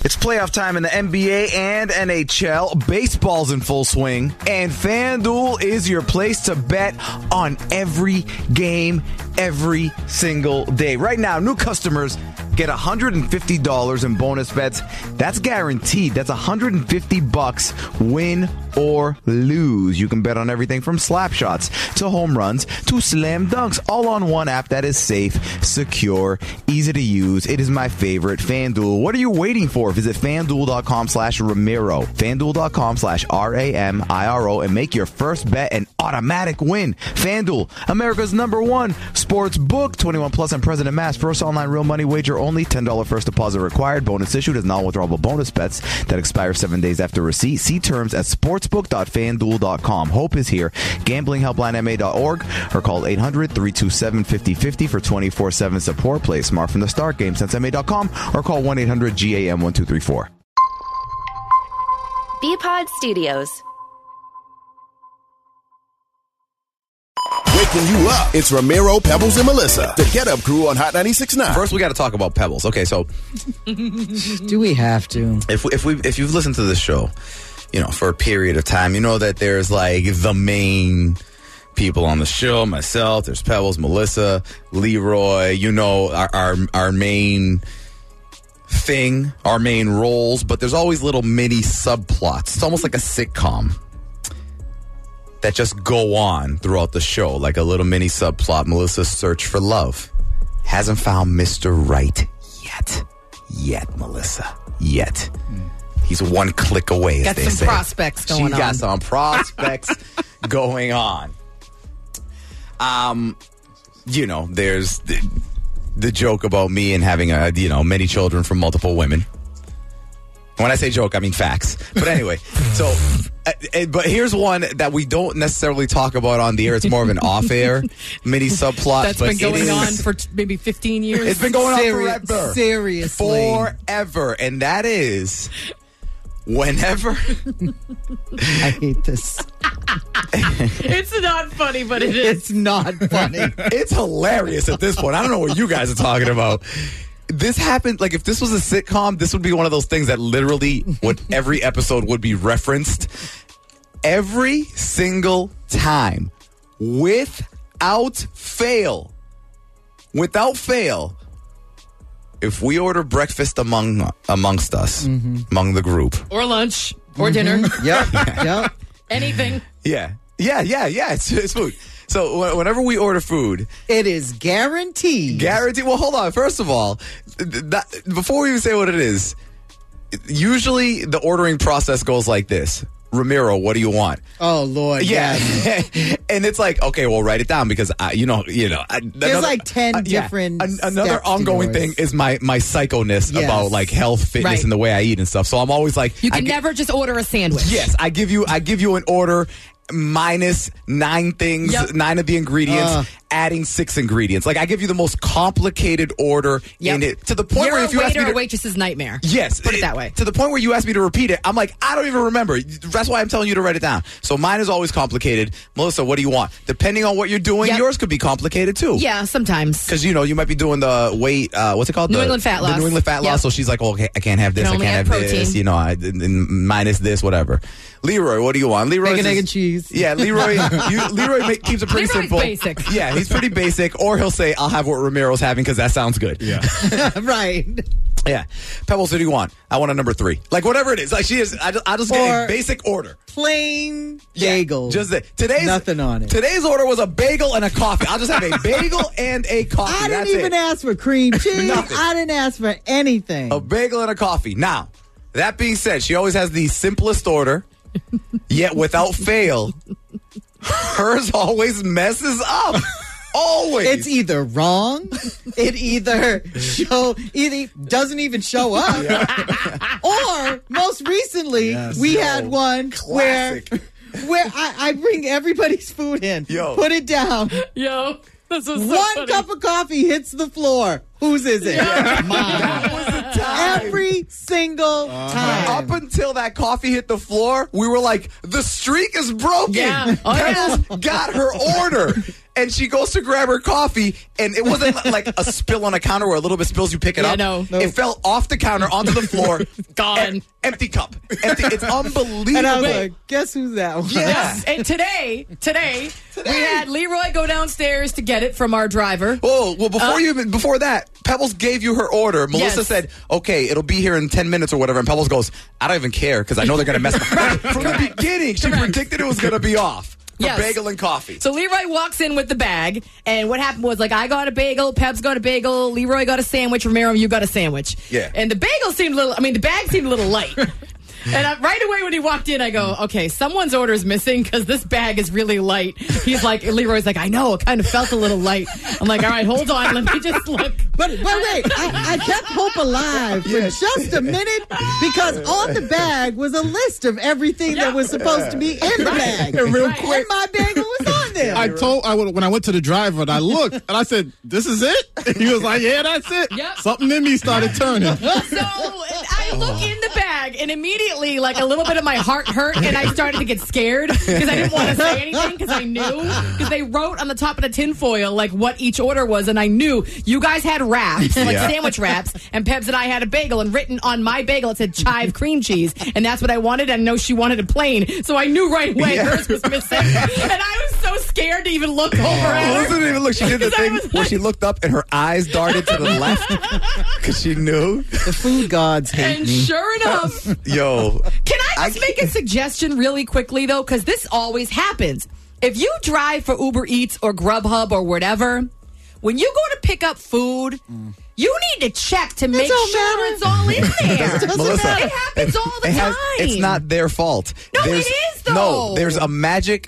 It's playoff time in the NBA and NHL. Baseball's in full swing. And FanDuel is your place to bet on every game, every single day. Right now, new customers get $150 in bonus bets. That's guaranteed. That's $150 win or lose. You can bet on everything from slap shots to home runs to slam dunks, all on one app that is safe, secure, easy to use. It is my favorite, FanDuel. What are you waiting for? Visit FanDuel.com/Ramiro, FanDuel.com/RAMIRO, and make your first bet an automatic win. FanDuel, America's #1 sports book. 21 plus and present in mass. First online real money wager only. $10 first deposit required. Bonus issued as non-withdrawable bonus bets that expire 7 days after receipt. See terms at sportsbook.fanduel.com. Hope is here. GamblingHelplineMA.org or call 800-327-5050 for 24/7 support. Play smart from the start. GameSenseMA.com or call 1-800-GAM-1234. Bpod Studios. Waking you up. It's Ramiro, Pebbles, and Melissa. The Get Up Crew on Hot 96.9. First, we got to talk about Pebbles. Okay, so do we have to? If you've listened to this show, for a period of time, you know that there's like the main people on the show. Myself, there's Pebbles, Melissa, Leroy. Our main thing, our main roles, but there's always little mini subplots. It's almost like a sitcom that just go on throughout the show, like a little mini subplot. Melissa's search for love. Hasn't found Mr. Right yet, Melissa. Yet. He's one click away, as got they some say. Prospects going on. She's got some prospects going on. There's the joke about me and having many children from multiple women. When I say joke, I mean facts. But anyway, but here's one that we don't necessarily talk about on the air. It's more of an off-air mini subplot. That's been going on for maybe 15 years. It's been going on forever. Seriously. Forever. And that is whenever... I hate this. It's not funny, but it is. It's not funny. It's hilarious at this point. I don't know what you guys are talking about. This happened, like if this was a sitcom, this would be one of those things that literally every episode would be referenced. Every single time, without fail, if we order breakfast amongst us, among the group. Or lunch, or dinner. Yep. Anything. Yeah. It's food. So whenever we order food, it is guaranteed. Well, hold on. First of all, before we even say what it is, usually the ordering process goes like this. Ramiro, what do you want? Oh, Lord. Yeah. And it's like, okay, well, write it down because, there's like 10 different Another ongoing thing is my psycho-ness about like health, fitness, and the way I eat and stuff. So I'm always like... You can never just order a sandwich. Yes. I give you an order minus 9 things, 9 of the ingredients, adding 6 ingredients. Like I give you the most complicated order in it to the point where if you ask me a waitress's nightmare. Yes, put it that way. To the point where you ask me to repeat it, I'm like, I don't even remember. That's why I'm telling you to write it down. So mine is always complicated. Melissa, what do you want? Depending on what you're doing, yours could be complicated too. Yeah, sometimes. Because you might be doing the weight. What's it called? New England fat loss. The New England fat loss. So she's like, okay, I can't have this. I can't have this. Minus this, whatever. Leroy, what do you want? Leroy, egg and cheese. Yeah, Leroy. Leroy keeps it pretty simple. Basic. Yeah, he's pretty basic. Or he'll say, "I'll have what Ramiro's having because that sounds good." Yeah, right. Yeah, Pebbles, what do you want? I want a number 3. Like whatever it is. Like she is. I just get a basic order. Plain bagel. Just today's nothing on it. Today's order was a bagel and a coffee. I'll just have a bagel and a coffee. I didn't even ask for cream cheese. I didn't ask for anything. A bagel and a coffee. Now, that being said, she always has the simplest order. Yet without fail, hers always messes up. Always. It's either wrong, it either doesn't even show up, or most recently we had one classic. where I bring everybody's food in, put it down. This was so one funny. cup of coffee hits the floor. Whose is it? Mine. That was the time. Every single time. Up until that coffee hit the floor, we were like, the streak is broken. Yeah. Pebbles got her order. And she goes to grab her coffee, and it wasn't like a spill on a counter where a little bit spills, you pick it up. No. It fell off the counter onto the floor. Gone. Empty cup. Empty. It's unbelievable. And I was like, guess who's that one? Yeah. And today, we had Leroy go downstairs to get it from our driver. Oh, well, before that, Pebbles gave you her order. Melissa said, okay, it'll be here in 10 minutes or whatever. And Pebbles goes, I don't even care because I know they're going to mess up. From the beginning, she predicted it was going to be off. Yes. Bagel and coffee. So Leroy walks in with the bag, and what happened was, like, I got a bagel, Pebs got a bagel, Leroy got a sandwich, Romero, you got a sandwich. Yeah. And the bagel seemed the bag seemed a little light. And right away when he walked in, I go, okay, someone's order is missing because this bag is really light. Leroy's like, I know, it kind of felt a little light. I'm like, all right, hold on, let me just look. But wait, I kept hope alive for just a minute because on the bag was a list of everything that was supposed to be in the bag. And real quick, and my bagel was on there. When I went to the driver and I looked and I said, "This is it?" And he was like, "Yeah, that's it." Yep. Something in me started turning. So I look in the bag, and immediately, like, a little bit of my heart hurt, and I started to get scared because I didn't want to say anything because I knew. Because they wrote on the top of the tinfoil, like, what each order was, and I knew you guys had wraps, like sandwich wraps, and Pebs and I had a bagel, and written on my bagel it said chive cream cheese, and that's what I wanted. I know she wanted it plain, so I knew right away hers was missing, and I was so scared to even look over at her. Melissa didn't even look. She did the thing where she looked up and her eyes darted to the left because she knew. The food gods hate And me. sure enough, Yo. can I just make a suggestion really quickly, though? Because this always happens. If you drive for Uber Eats or Grubhub or whatever, when you go to pick up food, you need to check to make sure it's all in there. Melissa, it happens all the time. It's not their fault. No, it is, though. No, there's a magic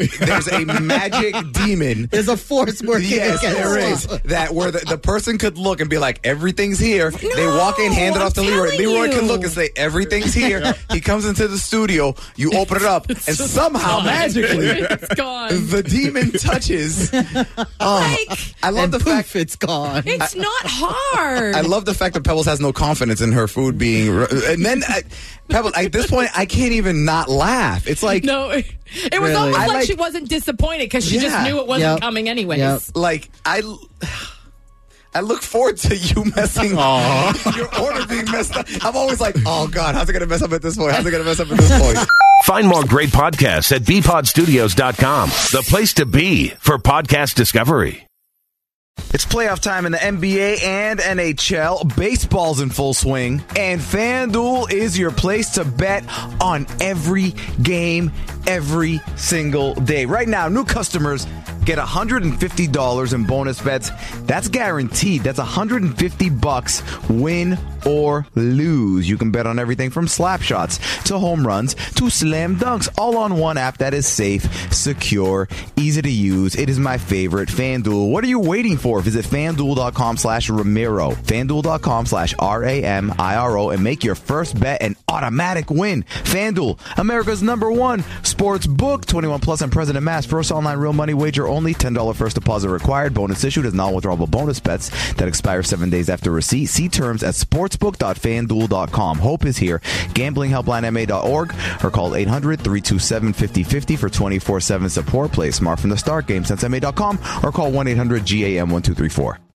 demon. There's a force working Yes, against there us. is. That where the person could look and be like, everything's here. They walk in, hand it I'm off to Leroy. telling Leroy can you. look and say, everything's here. He comes into the studio, you open it up, and somehow, magically, It's gone. the demon touches. I love And the fact poof, it's gone. It's not hard. I love the fact that Pebbles has no confidence in her food being. And then Pebbles, at this point, I can't even not laugh. It's like No, it was Really? almost I like like- she wasn't disappointed because she just Yeah. knew it wasn't Yep. coming anyways. Yep. like I look forward to you messing your order being messed up. I'm always like, oh God, how's it gonna mess up at this point? How's it gonna mess up at this point? Find more great podcasts at bpodstudios.com, the place to be for podcast discovery. It's playoff time in the NBA and NHL. Baseball's in full swing. And FanDuel is your place to bet on every game, every single day. Right now, new customers get $150 in bonus bets. That's guaranteed. That's $150 win or lose. You can bet on everything from slap shots to home runs to slam dunks, all on one app that is safe, secure, easy to use. It is my favorite, FanDuel. What are you waiting for? Visit FanDuel.com/Ramiro, FanDuel.com/RAMIRO, and make your first bet an automatic win. FanDuel, America's #1 sports book. 21 plus and present in Mass. First online real money wager only. $10 first deposit required. Bonus issued as non-withdrawable bonus bets that expire 7 days after receipt. See terms at sportsbook.fanduel.com. Hope is here. GamblingHelplineMA.org or call 800-327-5050 for 24/7 support. Play smart from the start. GameSenseMA.com or call 1-800-GAM-1234.